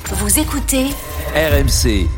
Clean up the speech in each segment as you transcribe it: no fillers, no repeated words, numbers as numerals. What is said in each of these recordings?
Vous écoutez RMC.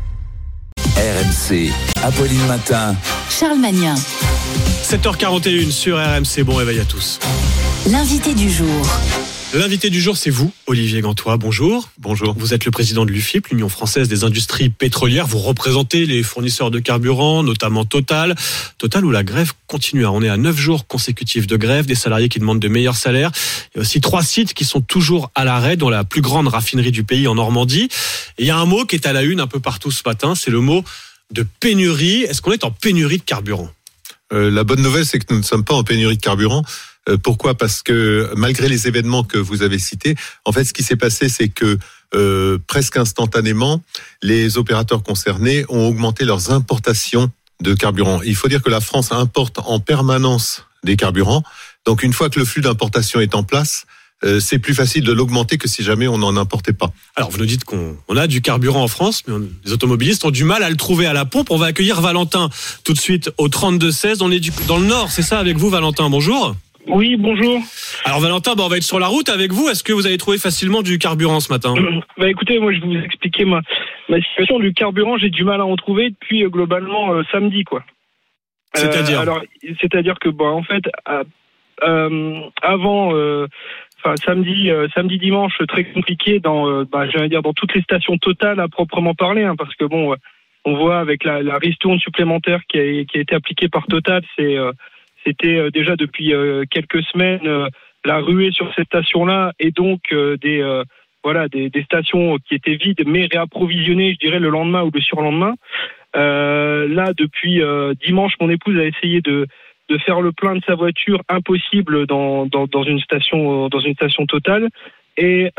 RMC. Apolline Matin. Charles Magnin. 7h41 sur RMC. Bon réveil à tous. L'invité du jour. L'invité du jour, c'est vous, Olivier Gantois. Bonjour. Bonjour. Vous êtes le président de l'UFIP, l'Union française des industries pétrolières. Vous représentez les fournisseurs de carburant, notamment Total. Total où la grève continue. On est à 9 jours consécutifs de grève, des salariés qui demandent de meilleurs salaires. Il y a aussi 3 sites qui sont toujours à l'arrêt, dont la plus grande raffinerie du pays en Normandie. Et il y a un mot qui est à la une un peu partout ce matin, c'est le mot de pénurie. Est-ce qu'on est en pénurie de carburant ? La bonne nouvelle, c'est que nous ne sommes pas en pénurie de carburant. Pourquoi ? Parce que malgré les événements que vous avez cités, en fait, ce qui s'est passé, c'est que presque instantanément, les opérateurs concernés ont augmenté leurs importations de carburant. Il faut dire que la France importe en permanence des carburants. Donc, une fois que le flux d'importation est en place, c'est plus facile de l'augmenter que si jamais on n'en importait pas. Alors, vous nous dites qu'on a du carburant en France, mais les automobilistes ont du mal à le trouver à la pompe. On va accueillir Valentin tout de suite au 32-16. On est dans le Nord, c'est ça, avec vous, Valentin ? Bonjour. Oui, bonjour. Alors Valentin, on va être sur la route avec vous. Est-ce que vous avez trouvé facilement du carburant ce matin ? Écoutez, moi je vais vous expliquer ma situation du carburant. J'ai du mal à en trouver depuis globalement samedi, quoi. C'est-à-dire C'est-à-dire que en fait, avant, samedi, dimanche, très compliqué dans toutes les stations Total à proprement parler, hein, parce que on voit avec la ristourne supplémentaire qui a été appliquée par Total, c'était déjà depuis quelques semaines la ruée sur ces stations-là, et donc des stations qui étaient vides mais réapprovisionnées, je dirais, le lendemain ou le surlendemain. Là, depuis dimanche, mon épouse a essayé de faire le plein de sa voiture, impossible dans une station Total. Et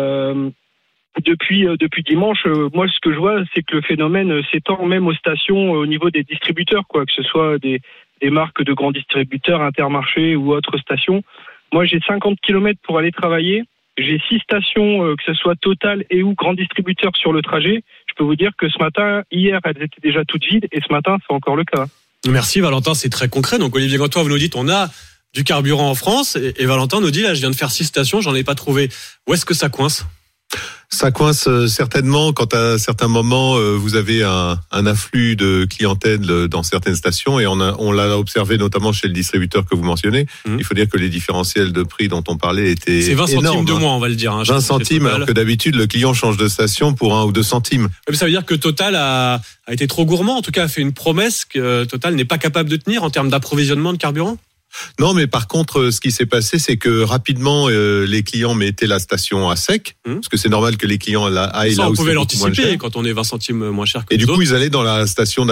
depuis dimanche, moi ce que je vois, c'est que le phénomène s'étend même aux stations au niveau des distributeurs, quoi, que ce soit des marques de grands distributeurs, Intermarché ou autres stations. Moi, j'ai 50 km pour aller travailler. J'ai 6 stations, que ce soit Total et ou grands distributeurs sur le trajet. Je peux vous dire que hier, elles étaient déjà toutes vides, et ce matin, c'est encore le cas. Merci Valentin, c'est très concret. Donc Olivier Gantois, vous nous dites, on a du carburant en France, et Valentin nous dit, là, je viens de faire 6 stations, j'en ai pas trouvé. Où est-ce que ça coince ? Ça coince certainement quand à certains moments vous avez un afflux de clientèle dans certaines stations, et on l'a observé notamment chez le distributeur que vous mentionnez. Il faut dire que les différentiels de prix dont on parlait étaient c'est 20 énormes, centimes de moins, on va le dire. 20 centimes, alors que d'habitude le client change de station pour 1 ou 2 centimes. Mais ça veut dire que Total a été trop gourmand, en tout cas a fait une promesse que Total n'est pas capable de tenir en termes d'approvisionnement de carburant ? Non, mais par contre, ce qui s'est passé, c'est que rapidement, les clients mettaient la station à sec, parce que c'est normal que les clients aillent là où c'est beaucoup moins cher. Ça, on pouvait l'anticiper quand on est 20 centimes moins cher que les autres. Et du coup, ils allaient dans la station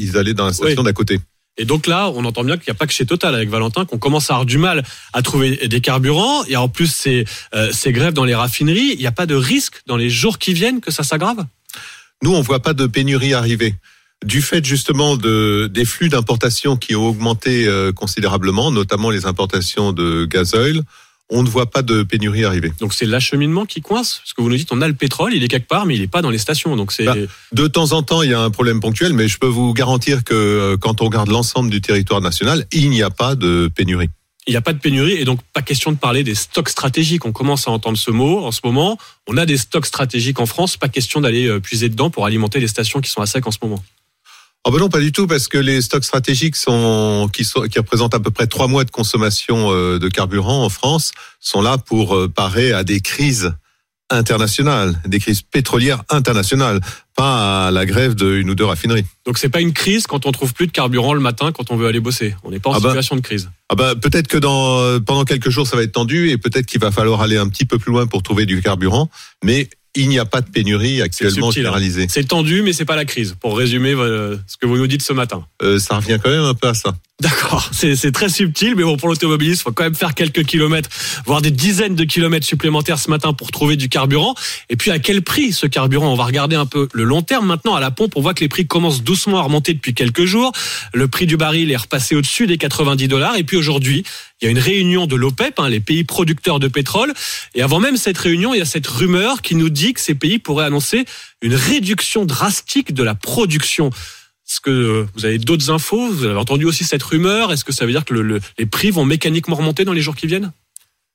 d'à côté. Et donc là, on entend bien qu'il n'y a pas que chez Total, avec Valentin, qu'on commence à avoir du mal à trouver des carburants. Et en plus, ces grèves dans les raffineries, il n'y a pas de risque dans les jours qui viennent que ça s'aggrave ? Nous, on voit pas de pénurie arriver. Du fait justement des flux d'importation qui ont augmenté considérablement, notamment les importations de gasoil, on ne voit pas de pénurie arriver. Donc c'est l'acheminement qui coince ? Parce que vous nous dites, on a le pétrole, il est quelque part, mais il n'est pas dans les stations. Donc c'est... de temps en temps, il y a un problème ponctuel, mais je peux vous garantir que quand on regarde l'ensemble du territoire national, il n'y a pas de pénurie. Il n'y a pas de pénurie, et donc pas question de parler des stocks stratégiques. On commence à entendre ce mot en ce moment. On a des stocks stratégiques en France, pas question d'aller puiser dedans pour alimenter les stations qui sont à sec en ce moment. Oh ben non, pas du tout, parce que les stocks stratégiques qui représentent à peu près 3 mois de consommation de carburant en France sont là pour parer à des crises internationales, des crises pétrolières internationales, pas à la grève d'une ou 2 raffineries. Donc c'est pas une crise quand on trouve plus de carburant le matin quand on veut aller bosser. On n'est pas en situation de crise. Peut-être que pendant quelques jours ça va être tendu, et peut-être qu'il va falloir aller un petit peu plus loin pour trouver du carburant, mais il n'y a pas de pénurie actuellement généralisée. C'est tendu, mais c'est pas la crise. Pour résumer ce que vous nous dites ce matin. Ça revient quand même un peu à ça. D'accord, c'est très subtil, mais pour l'automobiliste, il faut quand même faire quelques kilomètres, voire des dizaines de kilomètres supplémentaires ce matin pour trouver du carburant. Et puis à quel prix ce carburant ? On va regarder un peu le long terme maintenant à la pompe. On voit que les prix commencent doucement à remonter depuis quelques jours. Le prix du baril est repassé au-dessus des $90. Et puis aujourd'hui, il y a une réunion de l'OPEP, les pays producteurs de pétrole. Et avant même cette réunion, il y a cette rumeur qui nous dit que ces pays pourraient annoncer une réduction drastique de la production. Est-ce que vous avez d'autres infos ? Vous avez entendu aussi cette rumeur ? Est-ce que ça veut dire que les prix vont mécaniquement remonter dans les jours qui viennent ?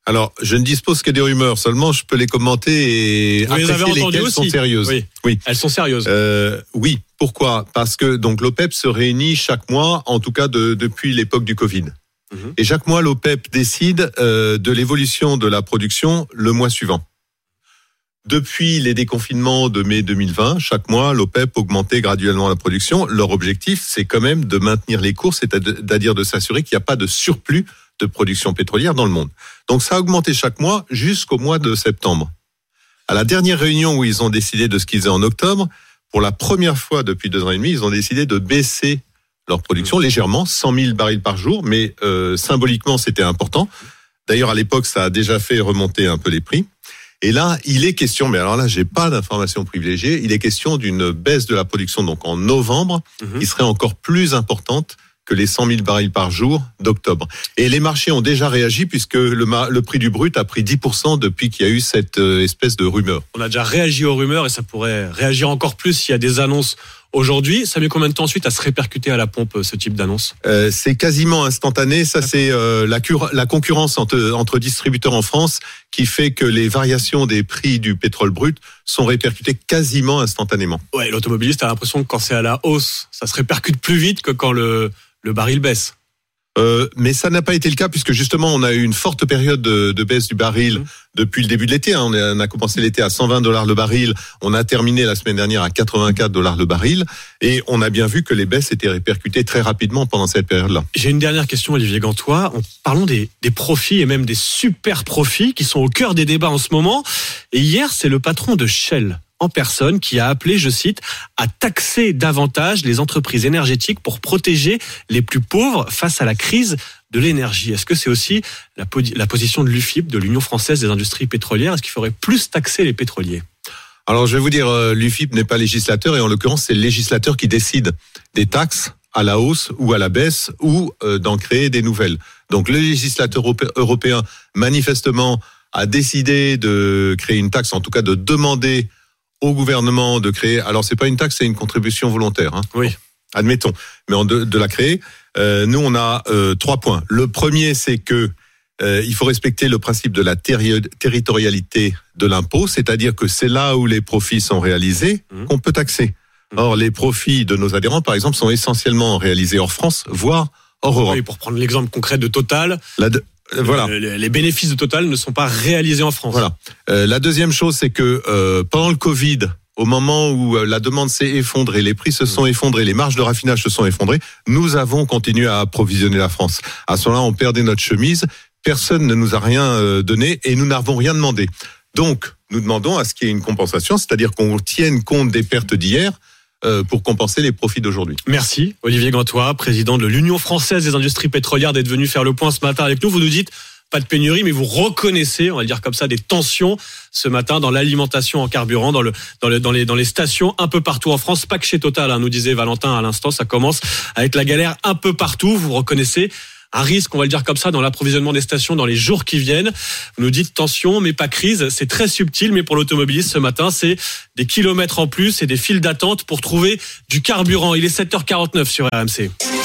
Alors, je ne dispose que des rumeurs, seulement je peux les commenter et Vous les avez apprécier entendues lesquelles aussi. sont sérieuses. Oui. Elles sont sérieuses. Oui, pourquoi ? Parce que donc l'OPEP se réunit chaque mois, en tout cas depuis l'époque du Covid. Et chaque mois, l'OPEP décide de l'évolution de la production le mois suivant. Depuis les déconfinements de mai 2020, chaque mois, l'OPEP augmentait graduellement la production. Leur objectif, c'est quand même de maintenir les cours, c'est-à-dire de s'assurer qu'il n'y a pas de surplus de production pétrolière dans le monde. Donc ça a augmenté chaque mois jusqu'au mois de septembre. À la dernière réunion où ils ont décidé de ce qu'ils faisaient en octobre, pour la première fois depuis 2 ans et demi, ils ont décidé de baisser leur production légèrement, 100 000 barils par jour, mais symboliquement c'était important. D'ailleurs à l'époque ça a déjà fait remonter un peu les prix. Et là il est question, mais alors là j'ai pas d'informations privilégiées, il est question d'une baisse de la production donc en novembre, qui serait encore plus importante que les 100 000 barils par jour d'octobre. Et les marchés ont déjà réagi puisque le prix du brut a pris 10% depuis qu'il y a eu cette espèce de rumeur. On a déjà réagi aux rumeurs et ça pourrait réagir encore plus s'il y a des annonces aujourd'hui. Ça met combien de temps ensuite à se répercuter à la pompe, ce type d'annonce ? C'est quasiment instantané. Ça, c'est la concurrence entre distributeurs en France qui fait que les variations des prix du pétrole brut sont répercutées quasiment instantanément. Ouais, l'automobiliste a l'impression que quand c'est à la hausse, ça se répercute plus vite que quand le baril baisse. Mais ça n'a pas été le cas puisque justement on a eu une forte période de baisse du baril depuis le début de l'été. On a commencé l'été à $120 le baril, on a terminé la semaine dernière à $84 le baril et on a bien vu que les baisses étaient répercutées très rapidement pendant cette période-là. J'ai une dernière question, Olivier Gantois. Parlons des profits et même des super profits qui sont au cœur des débats en ce moment. Et hier, c'est le patron de Shell en personne qui a appelé, je cite, à taxer davantage les entreprises énergétiques pour protéger les plus pauvres face à la crise de l'énergie. Est-ce que c'est aussi la position de l'UFIP, de l'Union française des industries pétrolières ? Est-ce qu'il faudrait plus taxer les pétroliers ? Alors je vais vous dire, l'UFIP n'est pas législateur et en l'occurrence c'est le législateur qui décide des taxes à la hausse ou à la baisse ou d'en créer des nouvelles. Donc le législateur européen manifestement a décidé de créer une taxe, en tout cas de demander au gouvernement de créer, alors c'est pas une taxe, c'est une contribution volontaire. Oui. Admettons, mais de la créer. Nous, on a 3 points. Le premier, c'est que il faut respecter le principe de la territorialité de l'impôt, c'est-à-dire que c'est là où les profits sont réalisés qu'on peut taxer. Or, les profits de nos adhérents, par exemple, sont essentiellement réalisés hors France, voire hors Europe. Oui, pour prendre l'exemple concret de Total. Voilà. Les bénéfices de Total ne sont pas réalisés en France. Voilà. La deuxième chose, c'est que pendant le Covid, au moment où la demande s'est effondrée, les prix se sont effondrés, les marges de raffinage se sont effondrées, nous avons continué à approvisionner la France. À ce moment-là, on perdait notre chemise, personne ne nous a rien donné et nous n'avons rien demandé. Donc, nous demandons à ce qu'il y ait une compensation, c'est-à-dire qu'on tienne compte des pertes d'hier pour compenser les profits d'aujourd'hui. Merci Olivier Gantois, président de l'Union française des industries pétrolières, d'être venu faire le point ce matin avec nous. Vous nous dites pas de pénurie, mais vous reconnaissez, on va le dire comme ça, des tensions ce matin dans l'alimentation en carburant, dans les stations un peu partout en France, pas que chez Total, nous disait Valentin à l'instant, ça commence à être la galère un peu partout. Vous reconnaissez un risque, on va le dire comme ça, dans l'approvisionnement des stations dans les jours qui viennent. Vous nous dites tension, mais pas crise. C'est très subtil, mais pour l'automobiliste ce matin, c'est des kilomètres en plus et des files d'attente pour trouver du carburant. Il est 7h49 sur RMC.